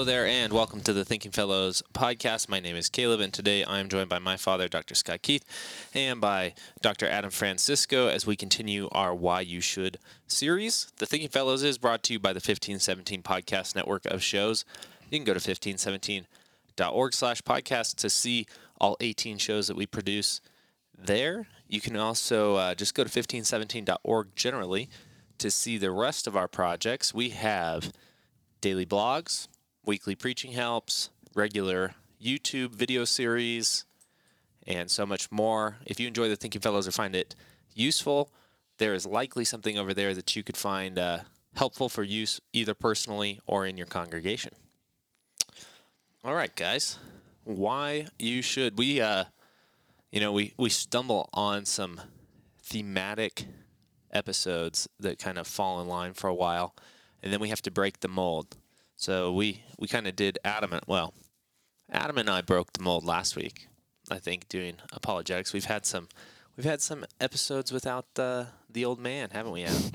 Hello there, and welcome to the Thinking Fellows podcast. My name is Caleb, and today I am joined by my father, Dr. Scott Keith, and by Dr. Adam Francisco as we continue our Why You Should series. The Thinking Fellows is brought to you by the 1517 podcast network of shows. You can go to 1517.org/podcast to see all 18 shows that we produce there. You can also just go to 1517.org generally to see the rest of our projects. We have daily blogs, weekly preaching helps, regular YouTube video series, and so much more. If you enjoy the Thinking Fellows or find it useful, there is likely something over there that you could find helpful for use either personally or in your congregation. All right, guys. Why you should. We stumble on some thematic episodes that kind of fall in line for a while, and then we have to break the mold. So we kind of did Adam and I broke the mold last week, I think, doing apologetics. We've had some episodes without the old man, haven't we, Adam?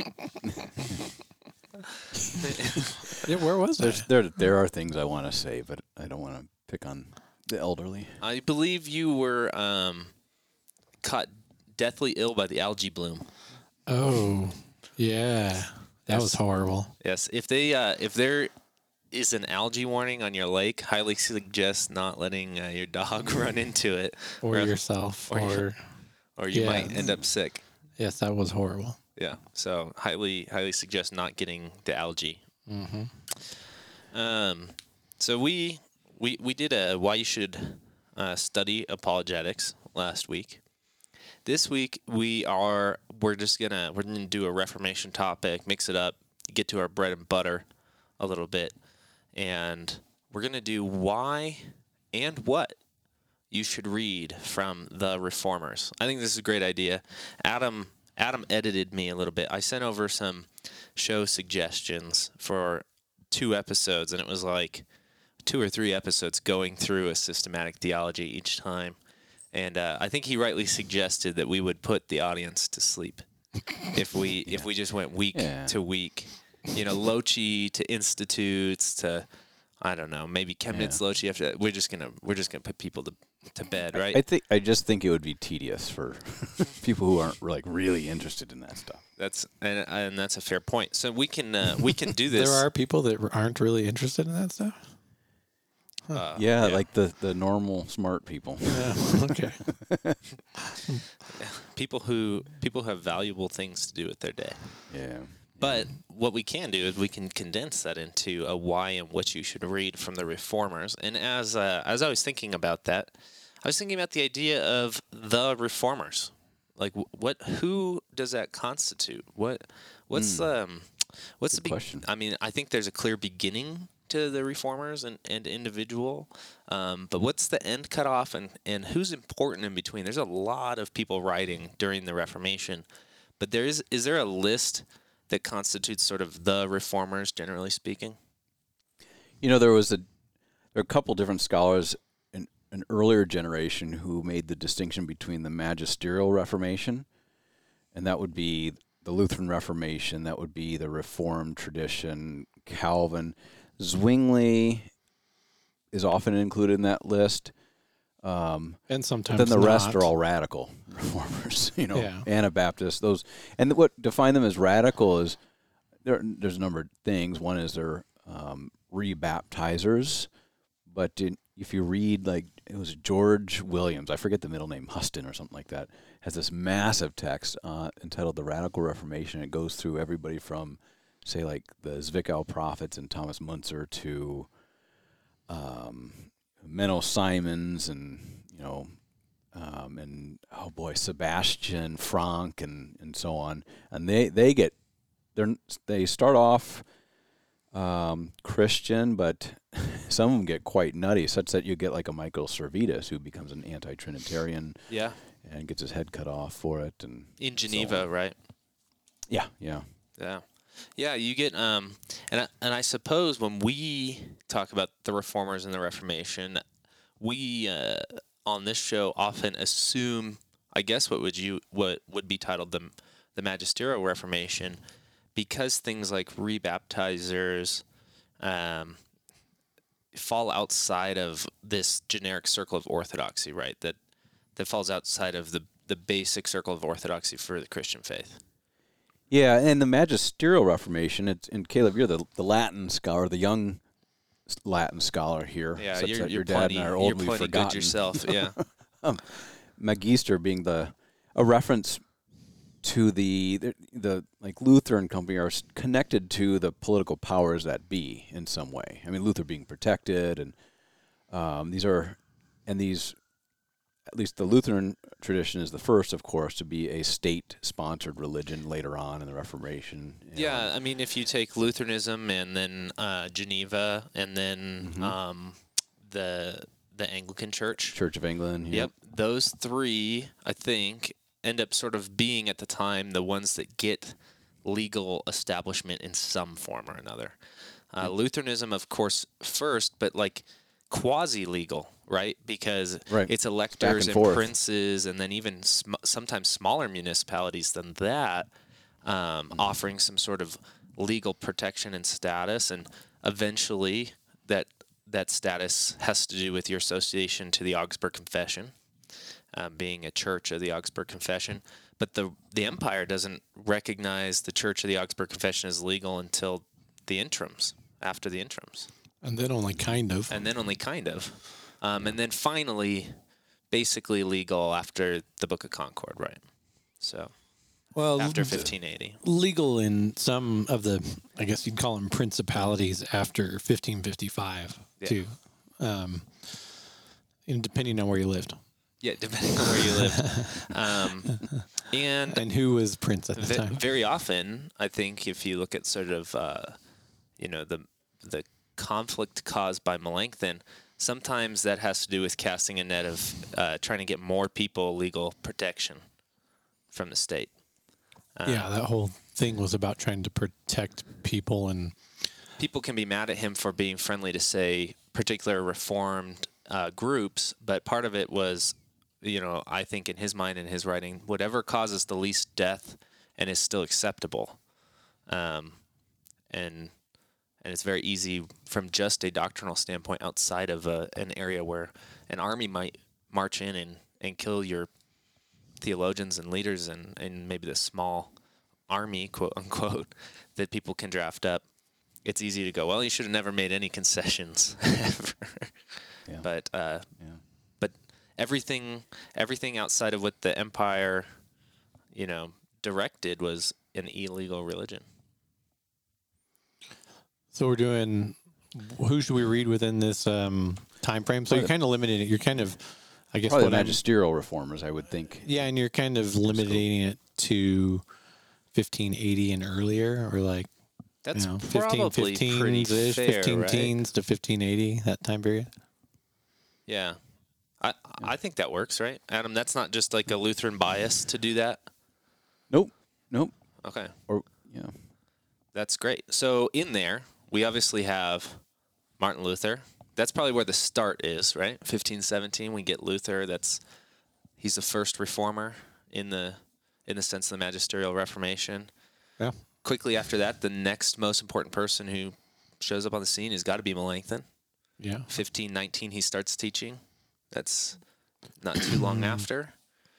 Yeah, where was it? There are things I want to say, but I don't want to pick on the elderly. I believe you were caught deathly ill by the algae bloom. Oh, yeah. That was horrible. Yes, if there is an algae warning on your lake, highly suggest not letting your dog run into it. Or yourself. Or you might end up sick. Yes, that was horrible. Yeah, so highly suggest not getting the algae. Mm-hmm. So we did a Why You Should study apologetics last week. This week we're gonna do a Reformation topic, mix it up, get to our bread and butter a little bit, and we're gonna do why and what you should read from the Reformers. I think this is a great idea. Adam edited me a little bit. I sent over some show suggestions for 2 episodes, and it was like 2 or 3 episodes going through a systematic theology each time. And I think he rightly suggested that we would put the audience to sleep if we just went week to week. Lochi to Institutes to, I don't know, maybe Chemnitz Lochi after that. We're just gonna put people to bed, right? I just think it would be tedious for people who aren't really interested in that stuff. That's a fair point. So we can do this. There are people that aren't really interested in that stuff? Like the normal smart people. Yeah, okay. People who have valuable things to do with their day. Yeah. But what we can do is we can condense that into a why and what you should read from the Reformers. And as I was thinking about that, I was thinking about the idea of the Reformers. Like, who does that constitute? What's the question? I mean, I think there's a clear beginning to the Reformers and individual, but what's the end cutoff and who's important in between? There's a lot of people writing during the Reformation, but is there a list that constitutes sort of the Reformers, generally speaking? There are a couple different scholars in an earlier generation who made the distinction between the Magisterial Reformation, and that would be the Lutheran Reformation, that would be the Reformed tradition, Calvin. Zwingli is often included in that list. And sometimes then the rest not. are all radical reformers, Anabaptists. Those, and what define them as radical is there's a number of things. One is they're rebaptizers, but if you read, it was George Williams, I forget the middle name, Huston or something like that, has this massive text entitled "The Radical Reformation." It goes through everybody from, say, the Zwickau prophets and Thomas Müntzer to Menno Simons and Sebastian Frank and so on, and they start off Christian, but some of them get quite nutty, such that you get like a Michael Servetus who becomes an anti-Trinitarian, and gets his head cut off for it, and in Geneva, so right? Yeah. Yeah, you get and I suppose when we talk about the Reformers and the Reformation, we on this show often assume, I guess, what would be titled the Magisterial Reformation, because things like rebaptizers, fall outside of this generic circle of orthodoxy, right? That falls outside of the basic circle of orthodoxy for the Christian faith. Yeah, and the magisterial Reformation, and Caleb, you're the Latin scholar, the young Latin scholar here. Yeah, such you're that your dad and I are old, you're plenty forgotten. good yourself. Yeah. Magister being a reference to the like Luther and company are connected to the political powers that be in some way. I mean, Luther being protected, and these at least the Lutheran tradition is the first, of course, to be a state-sponsored religion later on in the Reformation. Yeah, I mean, if you take Lutheranism and then Geneva and then the Anglican Church. Church of England. Yep. Those three, I think, end up sort of being at the time the ones that get legal establishment in some form or another. Lutheranism, of course, first, but like quasi-legal, right? Because it's electors and princes, and then even sometimes smaller municipalities than that, offering some sort of legal protection and status, and eventually that status has to do with your association to the Augsburg Confession, being a church of the Augsburg Confession. But the empire doesn't recognize the Church of the Augsburg Confession as legal until the interims, after the interims. And then only kind of. And then finally, basically legal after the Book of Concord, right? So, after 1580. Legal in some of the, I guess you'd call them principalities after 1555, too. Depending on where you lived. Yeah, depending on where you lived. And who was prince at the time. Very often, I think, if you look at sort of, the conflict caused by Melanchthon, sometimes that has to do with casting a net of trying to get more people legal protection from the state. That whole thing was about trying to protect people, and people can be mad at him for being friendly to, say, particular reformed groups, but part of it was, I think in his mind and his writing, whatever causes the least death and is still acceptable. And it's very easy from just a doctrinal standpoint outside of an area where an army might march in and kill your theologians and leaders and maybe the small army, quote unquote, that people can draft up. It's easy to go, well, you should have never made any concessions ever. Yeah. But everything outside of what the empire, directed was an illegal religion. So we're doing, who should we read within this time frame? So you're kind of limiting it. You're kind of, I guess, probably the magisterial reformers, I would think. Yeah, and you're kind of limiting it to 1580 and earlier, or like, that's probably pretty fair, 15 right? teens to 1580, that time period. Yeah. I think that works, right? Adam, that's not just like a Lutheran bias to do that? Nope. Okay. Or, That's great. So in there, we obviously have Martin Luther. That's probably where the start is, right? 1517, we get Luther. He's the first reformer in the sense of the magisterial Reformation. Yeah. Quickly after that, the next most important person who shows up on the scene has got to be Melanchthon. Yeah. 1519, he starts teaching. That's not too long after.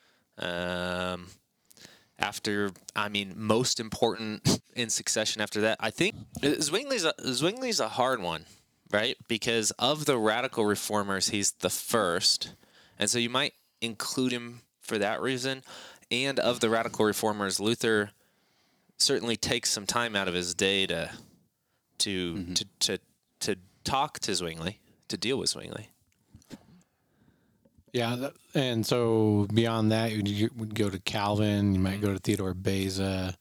Most important in succession after that, I think Zwingli's a hard one, right? Because of the radical reformers, he's the first. And so you might include him for that reason. And of the radical reformers, Luther certainly takes some time out of his day to talk to Zwingli, to deal with Zwingli. Yeah, and so beyond that, you would go to Calvin. You might go to Theodore Beza.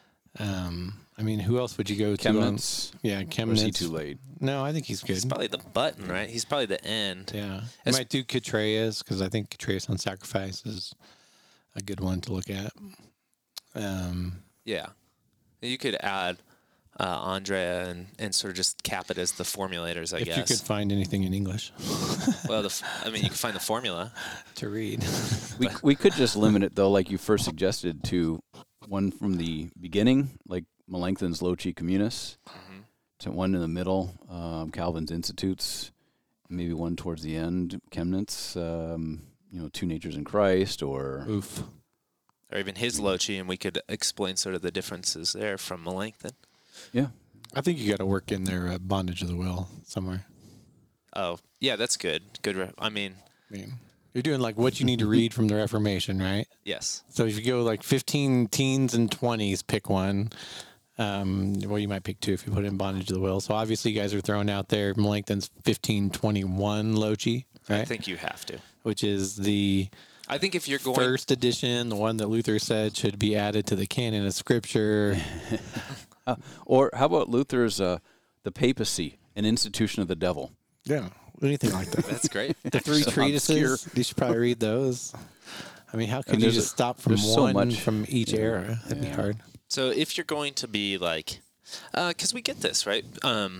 Who else would you go to? Chemnitz. Chemnitz. Or is he too late? No, I think he's good. He's probably the button, right? He's probably the end. Yeah. You might do Catreus, because I think Catreus on Sacrifice is a good one to look at. Yeah. You could add Andrea and sort of just cap it as the formulators, I guess. If you could find anything in English. Well, you can find the formula to read. We could just limit it, though, like you first suggested, to one from the beginning, like Melanchthon's Loci Communis, to one in the middle, Calvin's Institutes, maybe one towards the end, Chemnitz, Two Natures in Christ, or Oof. Or even his Lochi, and we could explain sort of the differences there from Melanchthon. yeah. I think you got to work in their bondage of the will somewhere. Oh, yeah, that's good. I mean, You're doing like what you need to read from the Reformation, right? yes. So if you go like 15 teens and 20s, pick one. Well, you might pick two if you put in bondage of the will. So obviously you guys are throwing out there Melanchthon's 1521 Lochi, right? I think you have to. Which is the I think if you're going first edition, the one that Luther said should be added to the canon of Scripture. Or how about Luther's The Papacy, an institution of the devil? Yeah, anything like that. that's great. The three So treatises, obscure. you should probably read those. I mean, how could you there's just stop from there's so one much. from each era? That'd be hard. So if you're going to be like, because we get this right,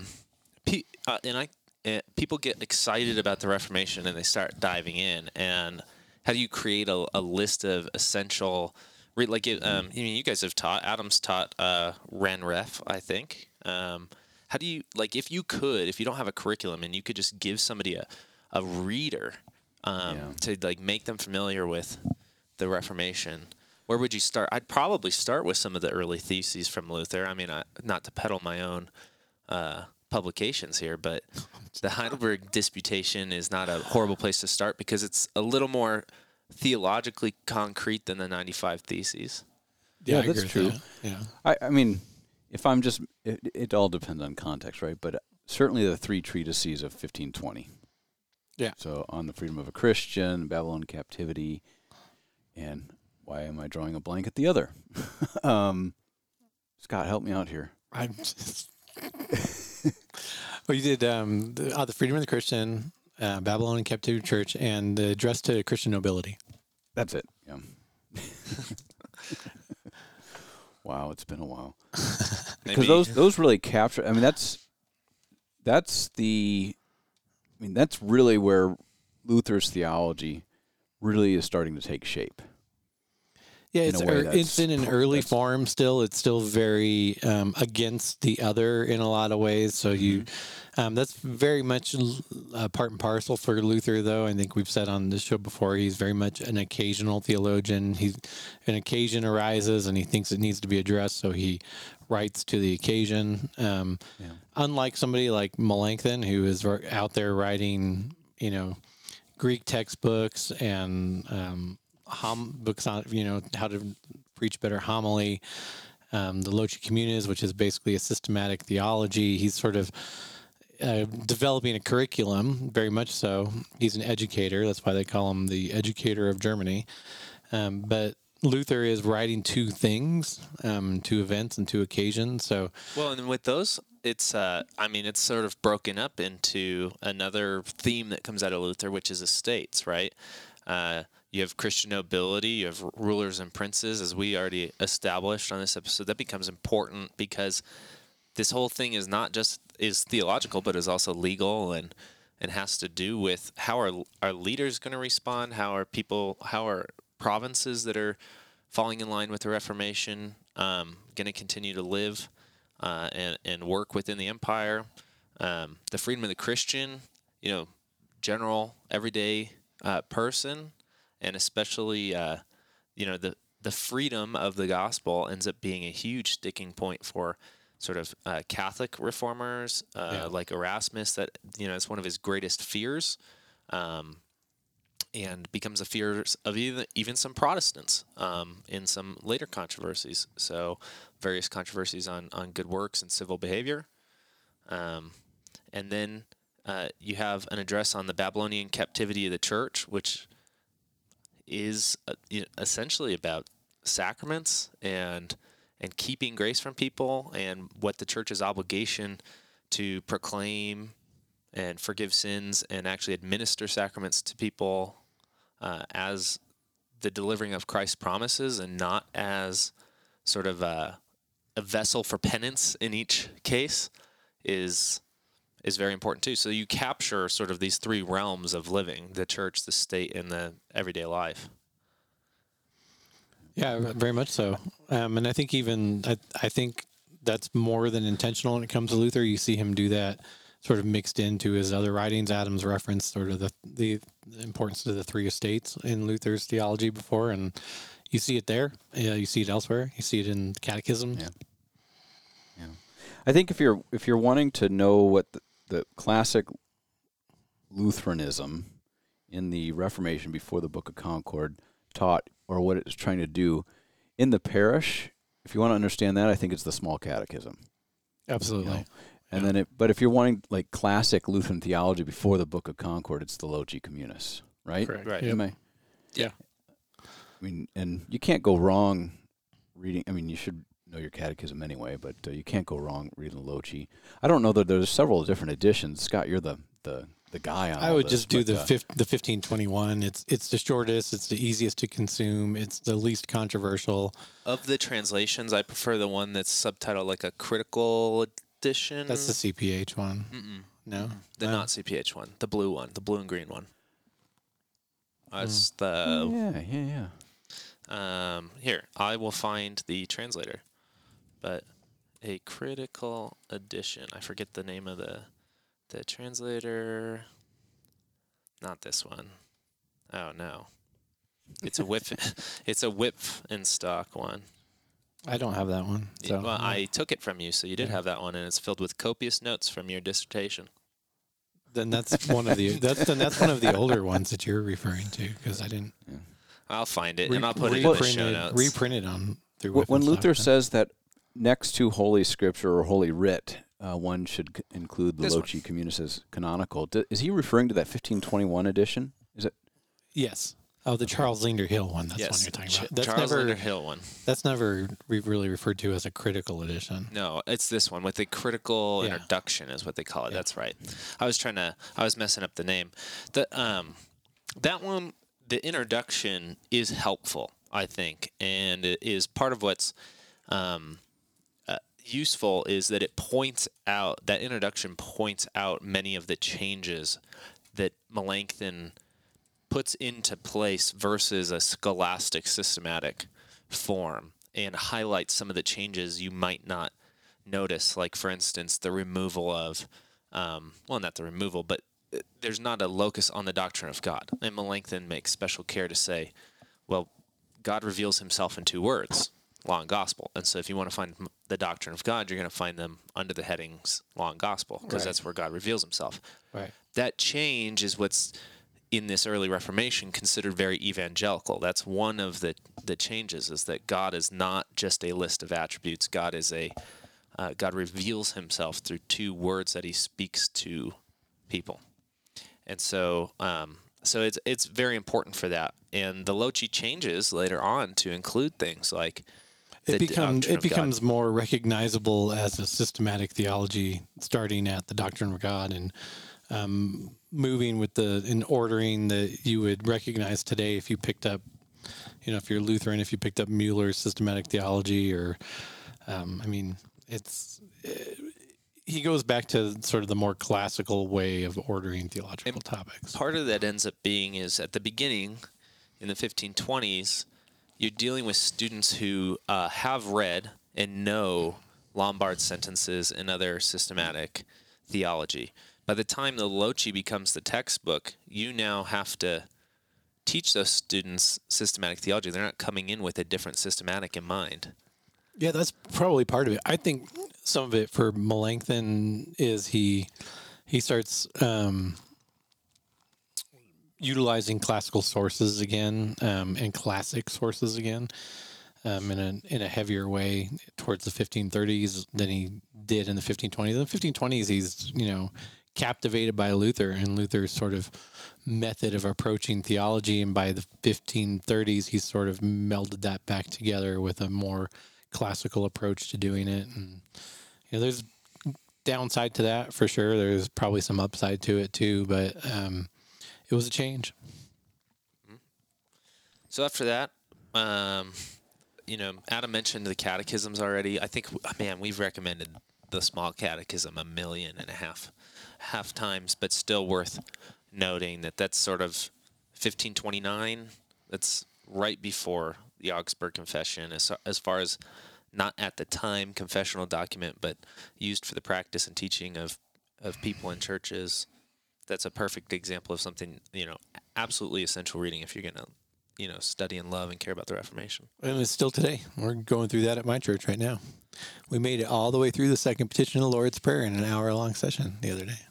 people get excited about the Reformation and they start diving in. And how do you create a list of essential? You guys have taught. Adam's taught RenRef, I think. How do you if you don't have a curriculum and you could just give somebody a reader to make them familiar with the Reformation? Where would you start? I'd probably start with some of the early theses from Luther. I mean, not to peddle my own publications here, but the Heidelberg Disputation is not a horrible place to start because it's a little more theologically concrete than the 95 Theses. Yeah, I agree that's with true. that. Yeah. I mean, if I'm just, it all depends on context, right? But certainly the three treatises of 1520. Yeah. So on the freedom of a Christian, Babylon captivity, and why am I drawing a blank at the other? Scott, help me out here. I'm just... Well, you did the freedom of the Christian, Babylonian captivity church, and the address to Christian nobility. That's it. Yeah. Wow, it's been a while. Because those really capture. I mean, that's really where Luther's theology really is starting to take shape. Yeah, In a way it's in an early form still. It's still very against the other in a lot of ways. So that's very much part and parcel for Luther, though. I think we've said on this show before, he's very much an occasional theologian. An occasion arises and he thinks it needs to be addressed, so he writes to the occasion. Unlike somebody like Melanchthon, who is out there writing, Greek textbooks and books on how to preach better homily, the Loci Communes, which is basically a systematic theology. He's sort of developing a curriculum, very much so. He's an educator. That's why they call him the educator of Germany. But Luther is writing two things, two events and two occasions. So and with those, it's sort of broken up into another theme that comes out of Luther, which is estates, right? You have Christian nobility, you have rulers and princes, as we already established on this episode. That becomes important because this whole thing is not just is theological, but is also legal and has to do with how are leaders going to respond? How are provinces that are falling in line with the Reformation going to continue to live and work within the empire? The freedom of the Christian, general, everyday person. And especially, the freedom of the gospel ends up being a huge sticking point for sort of Catholic reformers like Erasmus. That is one of his greatest fears, and becomes a fear of even some Protestants in some later controversies. So, various controversies on good works and civil behavior, and then you have an address on the Babylonian captivity of the church, which is essentially about sacraments and keeping grace from people and what the church's obligation to proclaim and forgive sins and actually administer sacraments to people as the delivering of Christ's promises and not as sort of a vessel for penance in each case is very important too. So you capture sort of these three realms of living: the church, the state, and the everyday life. yeah, very much so. And I think I think that's more than intentional when it comes to Luther. You see him do that sort of mixed into his other writings. Adams referenced sort of the importance of the three estates in Luther's theology before, and you see it there. You see it elsewhere. You see it in the Catechism. Yeah. Yeah. I think if you're wanting to know what the classic Lutheranism in the Reformation before the Book of Concord taught, or what it was trying to do in the parish, if you want to understand that, I think it's the Small Catechism. Absolutely. You know? And then but if you're wanting like classic Lutheran theology before the Book of Concord, it's the Loci Communis, right? Correct. Right. Yep. Yeah. I mean, and you can't go wrong reading. I mean, you should know your catechism anyway, but you can't go wrong reading Loci. I don't know that there's several different editions. Scott, you're the guy on. I all would this, just do but, the 1521. It's the shortest. It's the easiest to consume. It's the least controversial. Of the translations, I prefer the one that's subtitled like a critical edition. That's the CPH one. Mm-mm. No, The No. not CPH one, the blue one, the blue and green one. It's the yeah. here. I will find the translator, but a critical edition. I forget the name of the translator. Not this one. Oh no, it's a whip. It's a whip in stock one. I don't have that one. So Well, I took it from you, so you did Yeah. have that one, and it's filled with copious notes from your dissertation. then that's one of the older ones that you're referring to, because I didn't I'll find it, and I'll put it in the show notes. reprinted on through. When Whiff and Luther stuff. says that next to Holy Scripture or Holy Writ, one should include the This one. Loci Communis as canonical. Is he referring to that 1521 edition? Is it? Yes. Oh, the Charles Linder Hill one. That's one you're talking about. That's Charles never Linder Hill one. that's never really referred to as a critical edition. No, it's this one with the critical Yeah. introduction is what they call it. Yeah. That's right. I was messing up the name. That one, the introduction is helpful, I think, and it is part of what's useful is that it points out, that introduction points out many of the changes that Melanchthon puts into place versus a scholastic systematic form, and highlights some of the changes you might not notice, like for instance the removal of not the removal, but there's not a locus on the doctrine of God, and Melanchthon makes special care to say, well, God reveals himself in two words, law and gospel, and so if you want to find the doctrine of God, you're going to find them under the headings law and gospel, because Right. that's where God reveals himself. Right. That change is what's in this early Reformation considered very evangelical. That's one of the changes, is that God is not just a list of attributes. God is God reveals himself through two words that he speaks to people. And so it's very important for that. And the Loci changes later on to include things like It the doctrine of God. becomes more recognizable as a systematic theology, starting at the doctrine of God and moving with in ordering that you would recognize today if you picked up, if you're Lutheran, if you picked up Mueller's systematic theology, or he goes back to sort of the more classical way of ordering theological topics. Part of that ends up being is at the beginning, in the 1520s, you're dealing with students who have read and know Lombard sentences and other systematic theology. By the time the Loci becomes the textbook, you now have to teach those students systematic theology. They're not coming in with a different systematic in mind. Yeah, that's probably part of it. I think some of it for Melanchthon is he starts utilizing classical sources again, and classic sources again, in a heavier way towards the 1530s than he did in the 1520s. In the 1520s, he's captivated by Luther and Luther's sort of method of approaching theology, and by the 1530s, he's sort of melded that back together with a more classical approach to doing it. And there's downside to that for sure. There's probably some upside to it too, but it was a change. So after that, Adam mentioned the catechisms already. I think, we've recommended the Small Catechism 1.5 million times, but still worth noting that that's sort of 1529. That's right before the Augsburg Confession, as far as not at the time confessional document, but used for the practice and teaching of of people in churches. That's a perfect example of something, absolutely essential reading if you're going to, study and love and care about the Reformation. And it's still today. We're going through that at my church right now. We made it all the way through the second petition of the Lord's Prayer in an hour-long session the other day.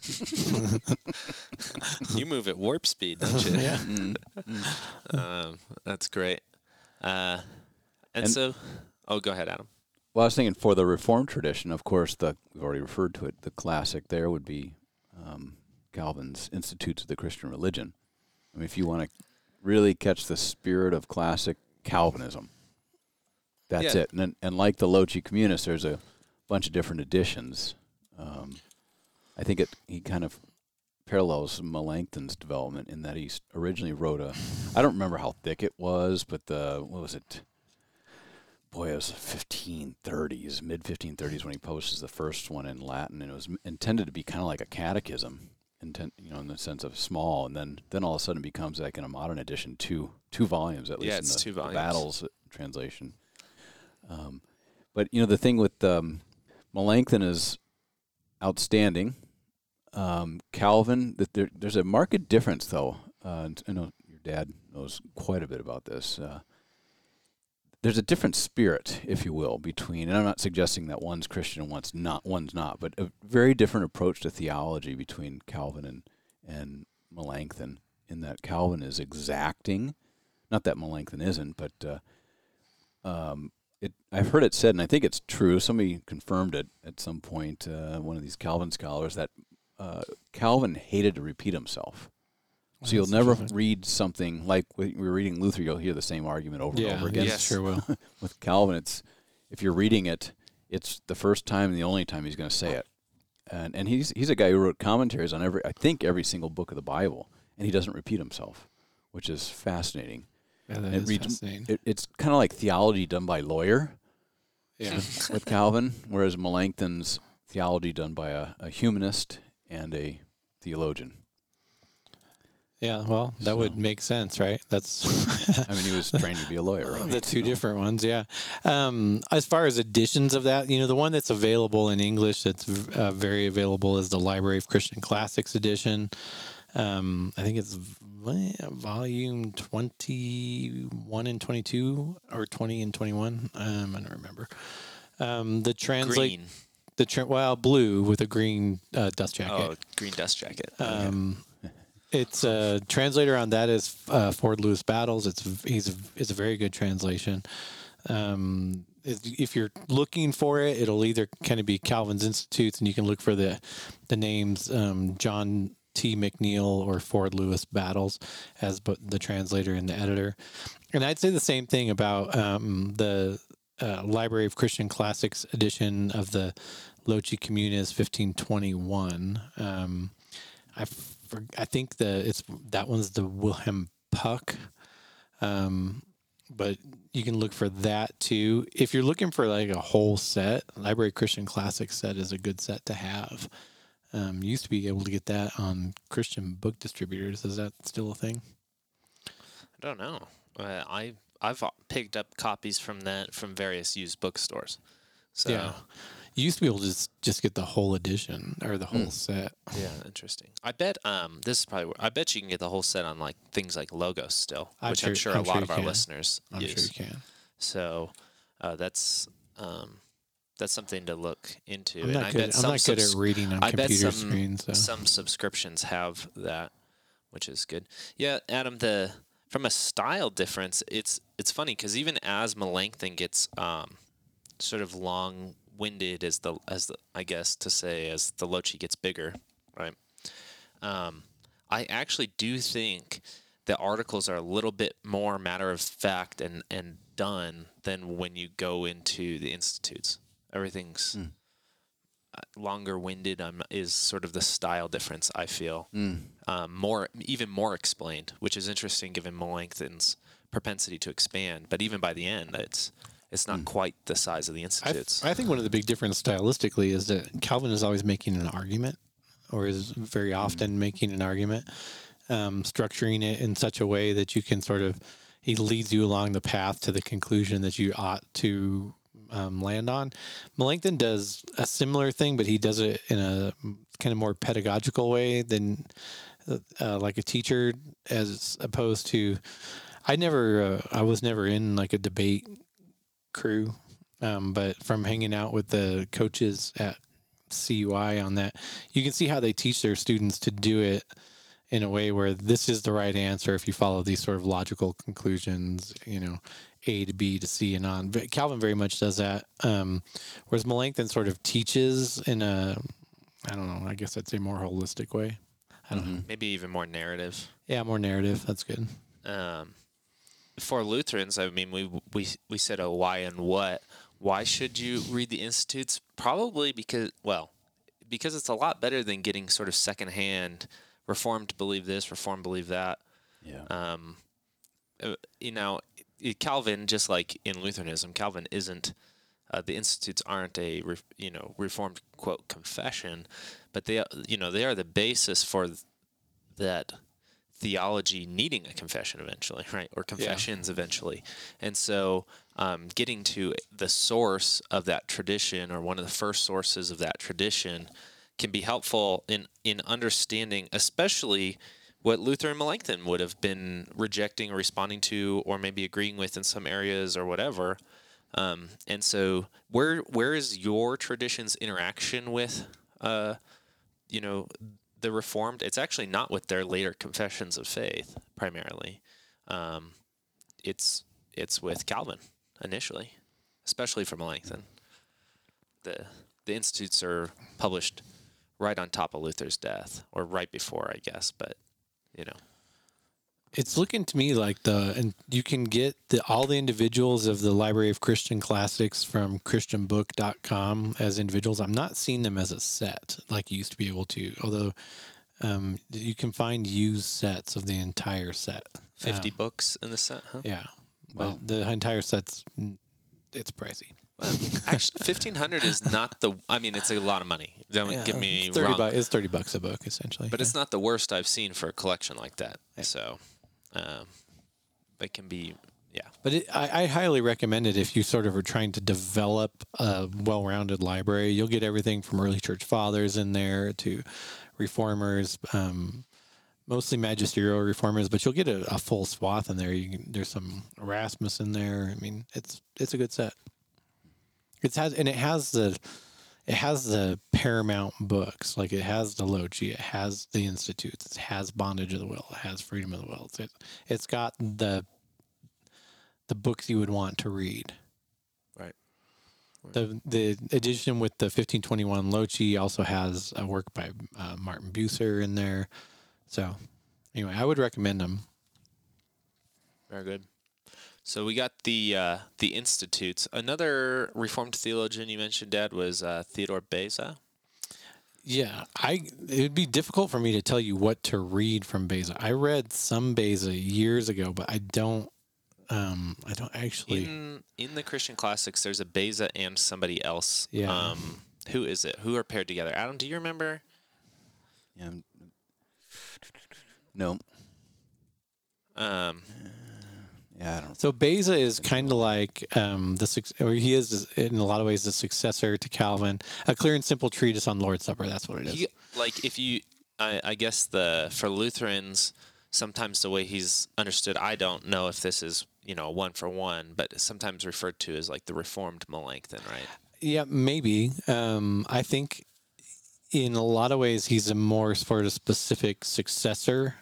You move at warp speed, don't you? Yeah. That's great. And so, go ahead, Adam. Well, I was thinking for the Reformed tradition, of course, we've already referred to it. The classic there would be Calvin's Institutes of the Christian Religion. I mean, if you want to really catch the spirit of classic Calvinism, that's it. And like the Loci Communis, there's a bunch of different editions. I think he kind of parallels Melanchthon's development in that he originally wrote I don't remember how thick it was, but what was it? Boy, it was 1530s, mid-1530s when he publishes the first one in Latin, and it was intended to be kind of like a catechism, in the sense of small, and then all of a sudden it becomes like in a modern edition, two volumes at least. Yeah, it's 2 volumes. The Battles translation. But the thing with Melanchthon is outstanding. Calvin, there's a marked difference though. I know your dad knows quite a bit about this. There's a different spirit, if you will, between, and I'm not suggesting that one's Christian and one's not, but a very different approach to theology between Calvin and Melanchthon, in that Calvin is exacting, not that Melanchthon isn't, but I've heard it said, and I think it's true, somebody confirmed it at some point, one of these Calvin scholars, that Calvin hated to repeat himself. So you'll never read something like when we're reading Luther, you'll hear the same argument over and over again. Yes, sure will. With Calvin, if you're reading it, it's the first time and the only time he's going to say it. And he's a guy who wrote commentaries on every single book of the Bible, and he doesn't repeat himself, which is fascinating. Yeah, that is fascinating. It's kind of like theology done by lawyer. Yeah. With Calvin, whereas Melanchthon's theology done by a humanist and a theologian. Yeah, well, that would make sense, right? That's. I mean, he was trained to be a lawyer, right? The two different ones, yeah. As far as editions of that, the one that's available in English that's very available is the Library of Christian Classics edition. I think it's volume 21 and 22 or 20 and 21. I don't remember. The translate. Green. Blue with a green dust jacket. Oh, green dust jacket. It's a translator on that is Ford Lewis Battles. It's a very good translation. If you're looking for it, it'll either kind of be Calvin's Institutes, and you can look for the names John T. McNeil or Ford Lewis Battles as the translator and the editor. And I'd say the same thing about the Library of Christian Classics edition of the Loci Communis 1521. I think that one's the Wilhelm Puck, but you can look for that too. If you're looking for like a whole set, Library of Christian Classics set is a good set to have. You used to be able to get that on Christian book distributors. Is that still a thing? I don't know. I've picked up copies from various used bookstores. So. Yeah. You used to be able to just get the whole edition or the whole set. Yeah, interesting. I bet I bet you can get the whole set on like things like Logos still, which I'm sure a lot of our listeners use. I'm sure you can. So that's something to look into. I'm not good at reading on computer screens. So. Some subscriptions have that, which is good. Yeah, Adam. From a style difference, it's funny because even as Melanchthon gets sort of long-winded as the I guess to say as the Loci gets bigger, right? I actually do think the articles are a little bit more matter of fact and done than when you go into the institutes. Everything's longer-winded is sort of the style difference, I feel. Even more explained, which is interesting given Melanchthon's propensity to expand. But even by the end, it's not quite the size of the institutes. I think one of the big differences stylistically is that Calvin is always making an argument, or is very often making an argument, structuring it in such a way that you can he leads you along the path to the conclusion that you ought to land on. Melanchthon does a similar thing, but he does it in a kind of more pedagogical way than like a teacher, as opposed to. I was never in like a debate crew, but from hanging out with the coaches at CUI on that, you can see how they teach their students to do it in a way where this is the right answer if you follow these sort of logical conclusions, A to B to C and on. But Calvin very much does that, whereas Melanchthon sort of teaches in a, I don't know, I guess I'd say more holistic way. I don't know. Maybe even more narrative. Yeah, more narrative. That's good. For Lutherans, I mean, we said a why and what. Why should you read the Institutes? Probably because it's a lot better than getting sort of secondhand Reformed believe this, Reformed believe that. Yeah. Calvin, just like in Lutheranism, Calvin isn't. The Institutes aren't a Reformed quote confession, but they are the basis for that theology needing a confession eventually, right? Or confessions eventually. And so getting to the source of that tradition, or one of the first sources of that tradition, can be helpful in understanding, especially what Luther and Melanchthon would have been rejecting or responding to, or maybe agreeing with in some areas or whatever. And so where is your tradition's interaction with, the Reformed? It's actually not with their later confessions of faith primarily. It's with Calvin initially, especially for Melanchthon. The Institutes are published right on top of Luther's death, or right before, I guess. But It's looking to me like and you can get all the individuals of the Library of Christian Classics from christianbook.com as individuals. I'm not seeing them as a set like you used to be able to, although you can find used sets of the entire set. 50 books in the set, huh? Yeah. But the entire set's, it's pricey. Actually, 1,500 is not it's a lot of money. Don't get me wrong. It's $30 a book, essentially. But it's not the worst I've seen for a collection like that. Yeah. So, it can be, yeah. But I highly recommend it if you sort of are trying to develop a well-rounded library. You'll get everything from early church fathers in there to reformers, mostly magisterial reformers, but you'll get a full swath in there. There's some Erasmus in there. I mean, it's a good set. It has the paramount books, like it has the Loci, it has the Institutes, it has Bondage of the Will, it has Freedom of the Will. It's got the books you would want to read. Right. The edition with the 1521 Loci also has a work by Martin Bucer in there. So anyway, I would recommend them. Very good. So we got the Institutes. Another Reformed theologian you mentioned, Dad, was Theodore Beza. Yeah, it would be difficult for me to tell you what to read from Beza. I read some Beza years ago, but I don't actually. In the Christian Classics, there's a Beza and somebody else. Yeah. Who is it? Who are paired together? Adam, do you remember? Yeah. No. Yeah, I don't. So Beza is kind of like he is in a lot of ways the successor to Calvin. A clear and simple treatise on Lord's Supper. That's what it is. I guess for Lutherans, sometimes the way he's understood, I don't know if this is a one for one, but sometimes referred to as like the Reformed Melanchthon, right? Yeah, maybe. I think in a lot of ways he's a more sort of specific successor.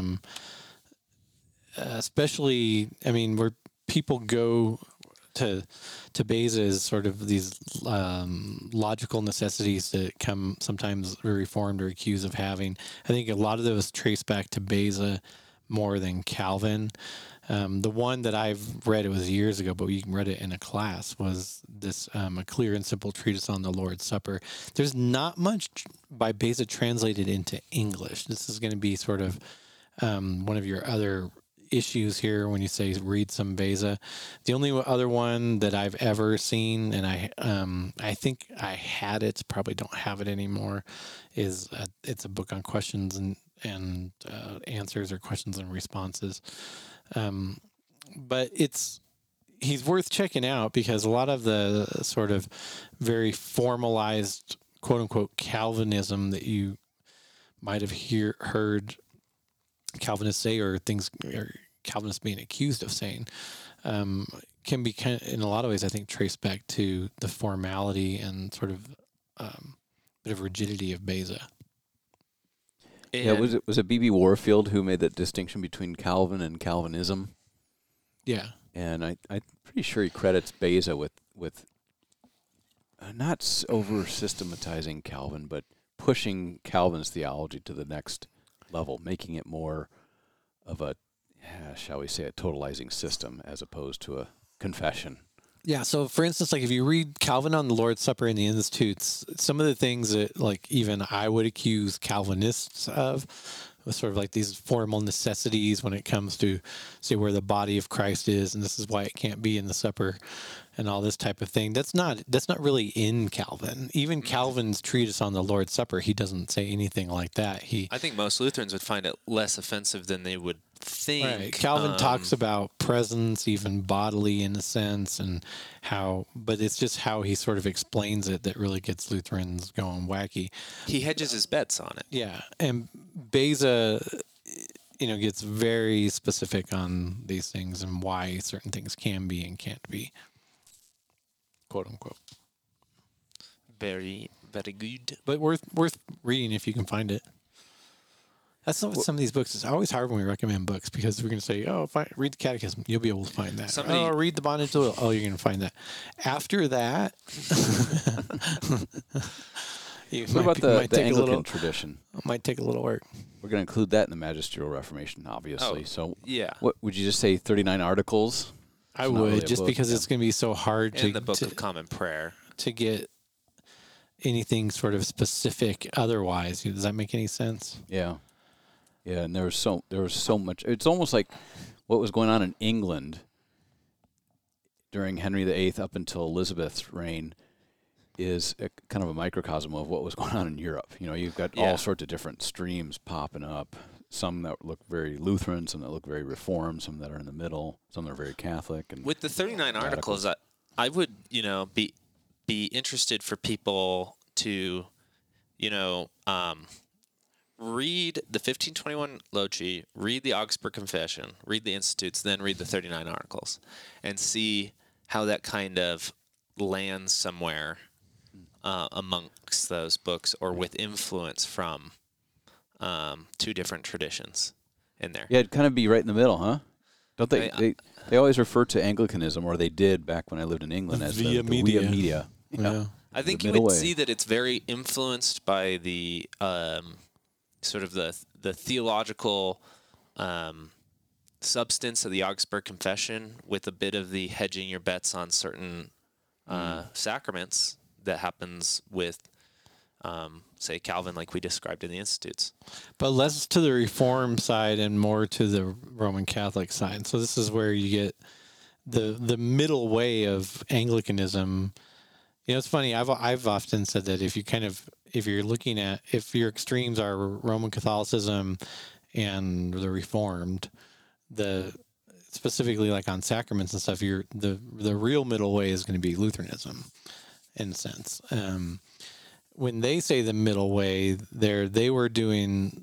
Especially, where people go to Beza is sort of these logical necessities that come sometimes Reformed or accused of having. I think a lot of those trace back to Beza more than Calvin. The one that I've read, it was years ago, but we read it in a class, was this a clear and simple treatise on the Lord's Supper. There's not much by Beza translated into English. This is going to be sort of one of your other issues here when you say read some Beza. The only other one that I've ever seen, and I think I had it, probably don't have it anymore, is it's a book on questions and answers, or questions and responses. But it's he's worth checking out because a lot of the sort of very formalized quote unquote Calvinism that you might have heard Calvinists say, or things or Calvinists being accused of saying, can be kind of, in a lot of ways, I think, traced back to the formality and sort of bit of rigidity of Beza. Yeah, was it B.B. Warfield who made that distinction between Calvin and Calvinism? Yeah. And I'm pretty sure he credits Beza with not over systematizing Calvin, but pushing Calvin's theology to the next level, making it more of a, shall we say, a totalizing system as opposed to a confession. Yeah. So, for instance, like if you read Calvin on the Lord's Supper in the Institutes, some of the things that like even I would accuse Calvinists of was sort of like these formal necessities when it comes to, say, where the body of Christ is, and this is why it can't be in the supper, and all this type of thing. That's not really in Calvin. Even Calvin's treatise on the Lord's Supper, he doesn't say anything like that. I think most Lutherans would find it less offensive than they would think. Right. Calvin talks about presence, even bodily in a sense, and how, but it's just how he sort of explains it that really gets Lutherans going wacky. He hedges his bets on it. Yeah. And Beza, gets very specific on these things and why certain things can be and can't be, quote unquote. Very, very good. But worth reading if you can find it. That's not what some of these books. It's always hard when we recommend books because we're going to say, read the Catechism. You'll be able to find that. Read the Bondage to the Will. Oh, you're going to find that. After that, what about the Anglican tradition? Might take a little work. We're going to include that in the Magisterial Reformation, obviously. Yeah. What would you just say? 39 articles? I would, really just because it's going to be so hard to the Book of Common Prayer to get anything sort of specific. Otherwise, does that make any sense? Yeah. Yeah, and there was so much. It's almost like what was going on in England during Henry VIII up until Elizabeth's reign is kind of a microcosm of what was going on in Europe. You've got all sorts of different streams popping up. Some that look very Lutheran, some that look very Reformed, some that are in the middle, some that are very Catholic. And with the 39 articles, I would be interested for people to read the 1521 Loci, read the Augsburg Confession, read the Institutes, then read the 39 articles, and see how that kind of lands somewhere amongst those books or with influence from two different traditions in there. Yeah, it'd kind of be right in the middle, huh? Don't they? They always refer to Anglicanism, or they did back when I lived in England, as the Via Media. Yeah. I think you would see that it's very influenced by the sort of the theological substance of the Augsburg Confession, with a bit of the hedging your bets on certain sacraments that happens with, say, Calvin, like we described in the Institutes. But less to the Reform side and more to the Roman Catholic side. So this is where you get the middle way of Anglicanism. It's funny. I've often said that if you're looking at, if your extremes are Roman Catholicism and the Reformed, specifically like on sacraments and stuff, the real middle way is going to be Lutheranism, in a sense. When they say the middle way, they were doing,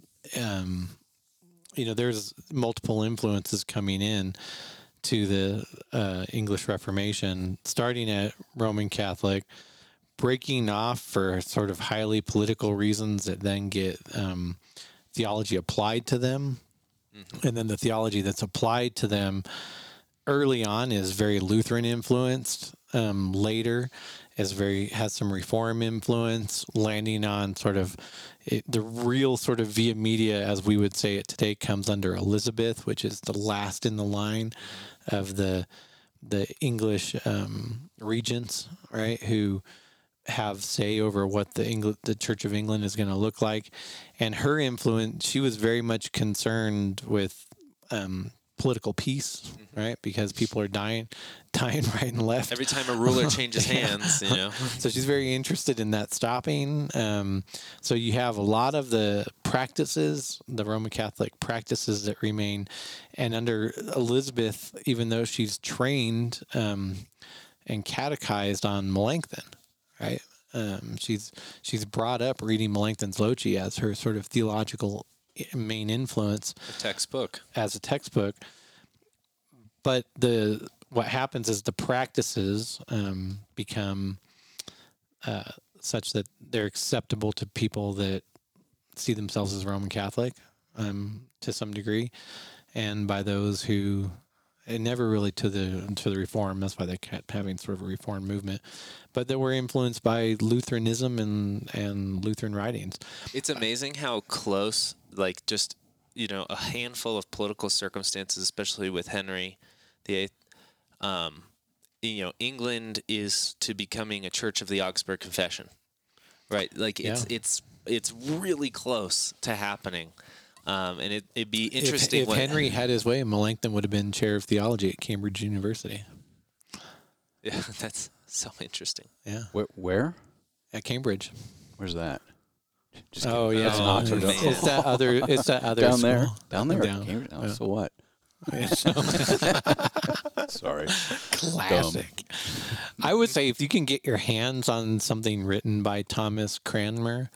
there's multiple influences coming in to the English Reformation, starting at Roman Catholic, breaking off for sort of highly political reasons that then get theology applied to them. Mm-hmm. And then the theology that's applied to them early on is very Lutheran influenced. Later has some Reform influence, landing on sort of the real sort of Via Media, as we would say it today, comes under Elizabeth, which is the last in the line of the English regents, right, who have say over what the Church of England is going to look like. And her influence, she was very much concerned with political peace, right? Because people are dying right and left. Every time a ruler changes hands, you know. So she's very interested in that stopping. So you have a lot of the practices, the Roman Catholic practices that remain. And under Elizabeth, even though she's trained and catechized on Melanchthon, right? She's brought up reading Melanchthon's Loci as her sort of theological main influence. A textbook. As a textbook. But what happens is the practices become such that they're acceptable to people that see themselves as Roman Catholic to some degree, and by those who and never really to the Reform. That's why they kept having sort of a Reform movement, but that were influenced by Lutheranism and Lutheran writings. It's amazing how close, like just a handful of political circumstances, especially with Henry VIII. England is to becoming a Church of the Augsburg Confession, right? Like it's really close to happening. And it'd be interesting if Henry had his way, Melanchthon would have been chair of theology at Cambridge University. Yeah, that's so interesting. Yeah. Where? At Cambridge. Where's that? Just yeah. That's Oxford. It's that other down school. there. Down there. Down. Cambridge? Oh, Yeah. so what? Sorry. Classic. I would say if you can get your hands on something written by Thomas Cranmer,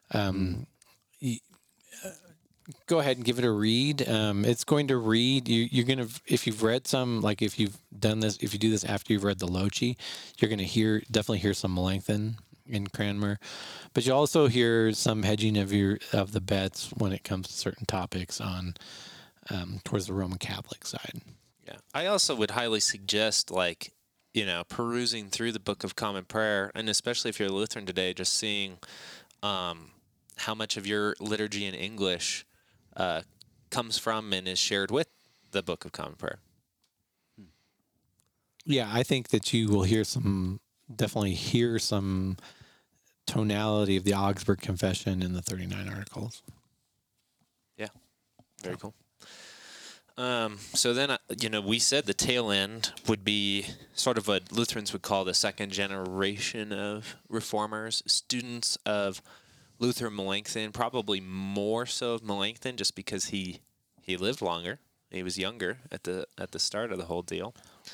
go ahead and give it a read. It's going to read. You're going to, if you've read some, like if you've done this, if you do this after you've read the Loci, you're going to definitely hear some Melanchthon in Cranmer, but you also hear some hedging of the bets when it comes to certain topics on towards the Roman Catholic side. Yeah, I also would highly suggest perusing through the Book of Common Prayer, and especially if you're a Lutheran today, just seeing how much of your liturgy in English comes from and is shared with the Book of Common Prayer. Yeah, I think that you will definitely hear some tonality of the Augsburg Confession in the 39 Articles. Yeah, very cool. So then, we said the tail end would be sort of what Lutherans would call the second generation of reformers, students of Luther Melanchthon, probably more so of Melanchthon just because he lived longer. He was younger at the start of the whole deal.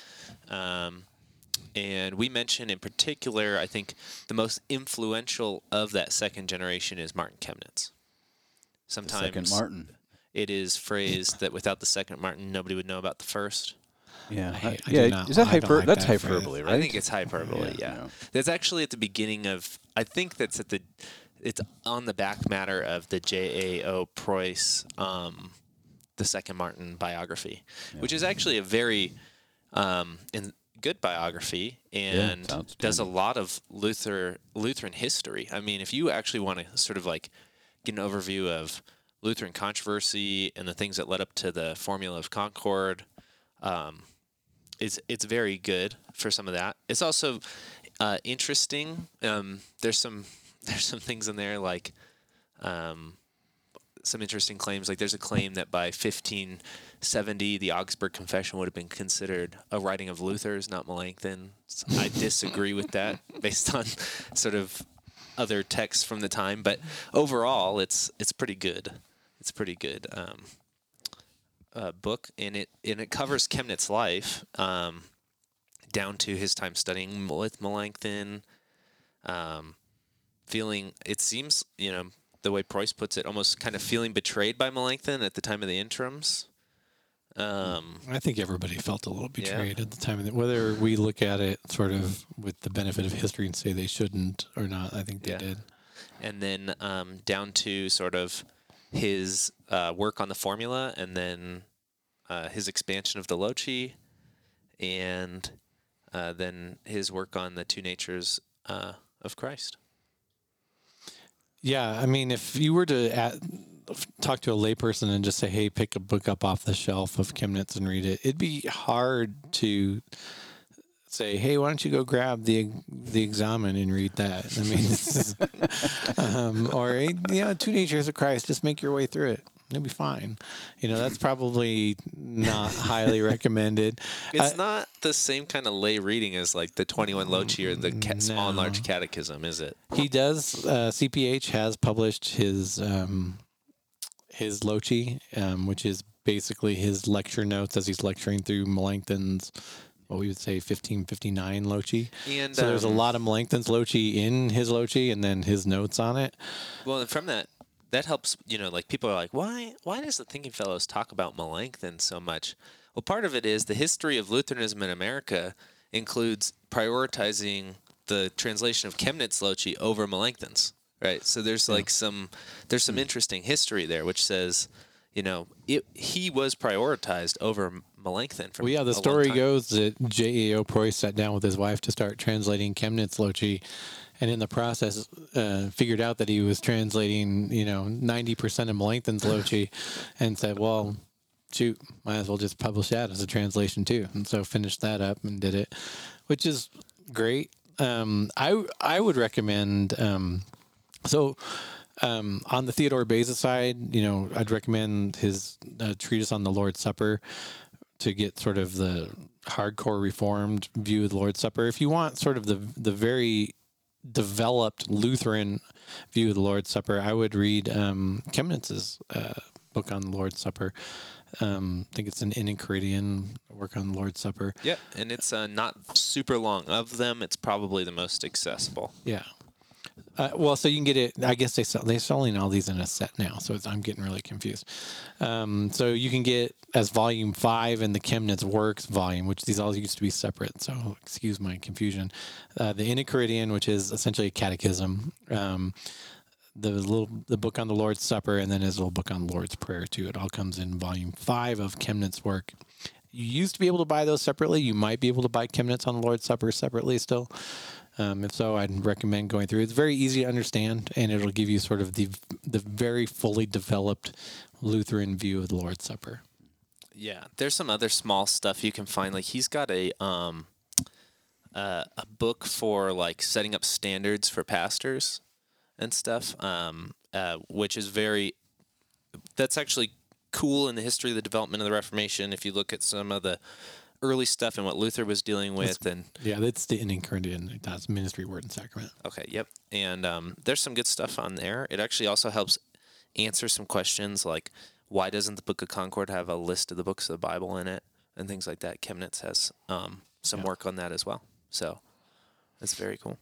And we mentioned in particular, I think the most influential of that second generation is Martin Chemnitz. Sometimes The second Martin. It is phrased that without the second Martin, nobody would know about the first. Yeah, I do not- is that I don't like that's that hyperbole, right? I think it's hyperbole. Yeah, Yeah. That's actually at the beginning of. I think that's it's on the back matter of the J.A.O. Preuss, the second Martin biography, which is actually a very good biography and sounds does a good. lot of Lutheran history. I mean, if you actually want to sort of like get an overview of Lutheran controversy and the things that led up to the Formula of Concord, it's very good for some of that. It's also interesting. There's some things in there like some interesting claims. Like there's a claim that by 1570 the Augsburg Confession would have been considered a writing of Luther's, not Melanchthon. I disagree with that based on sort of other texts from the time, but overall it's pretty good. It's a pretty good book, and it covers Chemnitz's life down to his time studying with Melanchthon, feeling, it seems, the way Preuss puts it, almost kind of feeling betrayed by Melanchthon at the time of the interims. I think everybody felt a little betrayed at the time of whether we look at it sort of with the benefit of history and say they shouldn't or not. I think they did. And then down to sort of his work on the Formula, and then his expansion of the Loci, and then his work on the two natures of Christ. Yeah, I mean, if you were to talk to a layperson and just say, hey, pick a book up off the shelf of Chemnitz and read it, it'd be hard to say, hey, why don't you go grab the Examen and read that? I mean, this is, or, hey, two natures of Christ, just make your way through it. It'll be fine. That's probably not highly recommended. It's not the same kind of lay reading as like the 21 Lochi or the small and large catechism, is it? He does. CPH has published his Lochi, which is basically his lecture notes as he's lecturing through Melanchthon's, what we would say 1559 Lochi. And so there's a lot of Melanchthon's Lochi in his Lochi, and then his notes on it. Well, and from that helps, like people are like, why does the Thinking Fellows talk about Melanchthon so much? Well, part of it is the history of Lutheranism in America includes prioritizing the translation of Chemnitz Lochi over Melanchthon's, right? So there's like some interesting history there, which says, he was prioritized over Melanchthon. Well, yeah, the story goes that J.A.O. Preuss sat down with his wife to start translating Chemnitz Lochi, and in the process figured out that he was translating, 90% of Melanchthon's Lochi, and said, well, shoot, might as well just publish that as a translation too. And so finished that up and did it, which is great. I would recommend, on the Theodore Beza side, I'd recommend his treatise on the Lord's Supper to get sort of the hardcore Reformed view of the Lord's Supper. If you want sort of the very developed Lutheran view of the Lord's Supper, I would read Chemnitz's book on the Lord's Supper. I think it's an Enchiridion work on the Lord's Supper. Yeah, and it's not super long. Of them, it's probably the most accessible. Yeah. So you can get it. I guess they're selling all these in a set now, so I'm getting really confused. So you can get as volume 5 in the Chemnitz Works volume, which these all used to be separate. So excuse my confusion. The Enchiridion, which is essentially a catechism. The book on the Lord's Supper, and then his little book on the Lord's Prayer too. It all comes in volume 5 of Chemnitz work. You used to be able to buy those separately. You might be able to buy Chemnitz on the Lord's Supper separately still. If so, I'd recommend going through. It's very easy to understand, and it'll give you sort of the very fully developed Lutheran view of the Lord's Supper. Yeah, there's some other small stuff you can find. Like he's got a book for like setting up standards for pastors and stuff, which is that's actually cool in the history of the development of the Reformation. If you look at some of the early stuff and what Luther was dealing with, that's the Enchiridion. That's Ministry, Word, and Sacrament. Okay, yep. And there's some good stuff on there. It actually also helps answer some questions like, why doesn't the Book of Concord have a list of the books of the Bible in it and things like that. Chemnitz has some work on that as well. So that's very cool.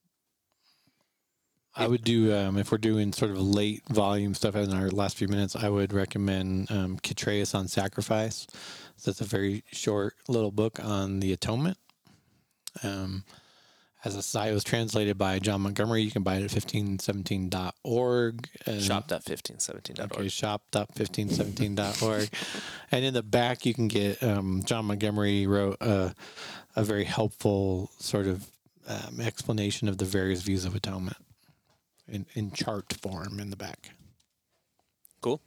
I would do, if we're doing sort of late volume stuff in our last few minutes, I would recommend Chytraeus on Sacrifice. So it's a very short little book on the atonement. As a site, it was translated by John Montgomery. You can buy it at 1517.org. Shop.1517.org. Okay, shop.1517.org. And in the back, you can get, John Montgomery wrote a very helpful sort of explanation of the various views of atonement. In chart form in the back. Cool.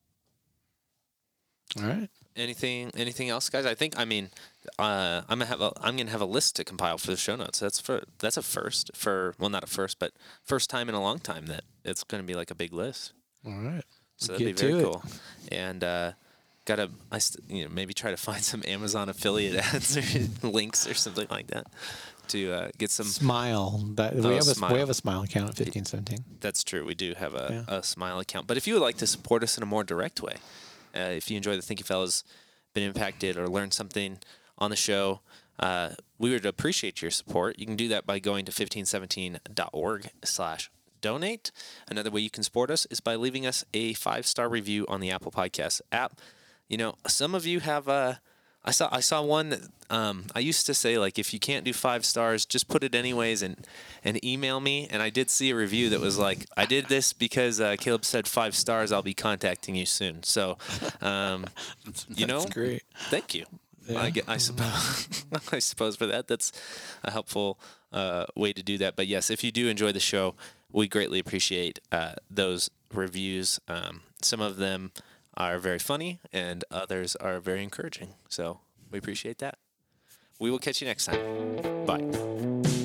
All right. Anything else, guys? I'm gonna have a list to compile for the show notes. That's a first not a first, but first time in a long time that it's gonna be like a big list. All right. So that'd be very cool. And maybe try to find some Amazon affiliate ads or links or something like that to get some Smile. We have a Smile account at 1517. That's true. We do have a Smile account. But if you would like to support us in a more direct way, if you enjoy the Thinking Fellows, been impacted or learned something on the show, we would appreciate your support. You can do that by going to 1517.org/donate. Another way you can support us is by leaving us a 5-star review on the Apple Podcast app. Some of you have I saw one that I used to say, like, if you can't do 5 stars, just put it anyways and email me. And I did see a review that was like, I did this because Caleb said 5 stars. I'll be contacting you soon. So, That's great. Thank you. Yeah. I suppose for that, that's a helpful way to do that. But yes, if you do enjoy the show, we greatly appreciate those reviews. Some of them are very funny and others are very encouraging. So we appreciate that. We will catch you next time. Bye.